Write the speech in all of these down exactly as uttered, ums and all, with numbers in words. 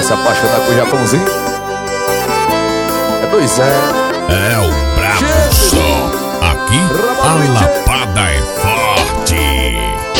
Bora se apaixonar com o Japãozinho. É dois é. É o brabo som. Aqui a lapada é forte.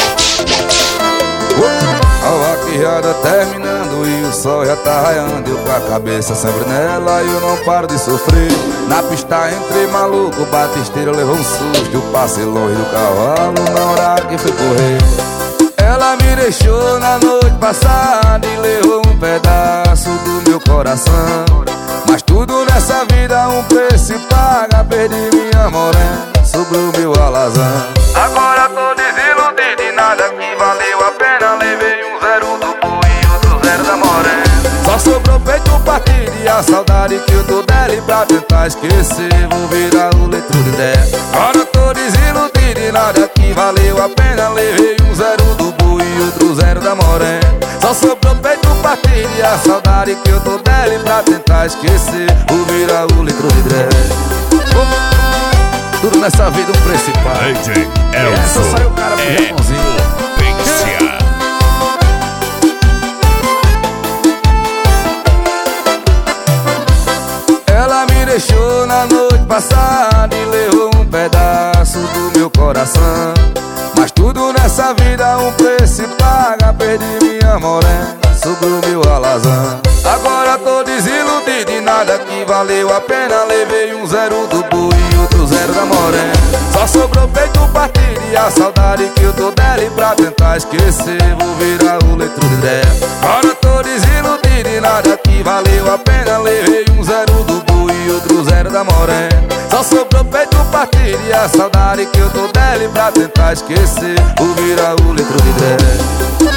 A vaquejada terminando e o sol já tá raiando. Eu com a cabeça sempre nela e eu não paro de sofrer. Na pista entrei maluco, batisteiro levou um susto. Eu passei longe do cavalo na hora que fui correr. Ela me deixou na noite passada e levou um pedaço do meu coração. Mas tudo nessa vida um preço se paga. Perdi minha morena, sobrou meu alazão. Agora tô desiludido e nada que valeu a pena. Levei um zero do boi e outro zero da morena. Só sobrou peito partido e a saudade que eu tô dela. E pra tentar esquecer vou virar o letro de dela. Agora tô desiludido e nada que valeu a pena. Levei um zero do boi e outro zero da morena. Só sobrou peito partido e a saudade que eu tô dela. E pra tentar esquecer vou virar o litro de dela. Tudo nessa vida um principal. D J Essa Elson saiu o cara pro é Japãozinho. potência. Ela me deixou na noite passada e levou um pedaço do meu coração. Mas tudo nessa vida um preço se paga. Perdi minha morena, sobrou meu alazão. Agora tô desiludido e nada que valeu a pena. Levei um zero do boi e outro zero da morena. Só sobrou peito partido e a saudade que eu tô dela. E pra tentar esquecer vou virar o letro de dela. Agora tô desiludido e nada que valeu a pena. Levei um zero do boi e outro zero da morena. Só sobrou peito partido e a saudade que eu tô dela. E pra tentar esquecer vou virar o letro de dela.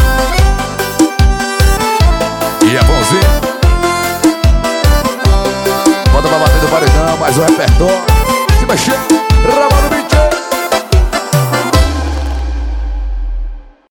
E é bonzinho. Bota pra bater do paredão, mais um repertório. Se mexendo.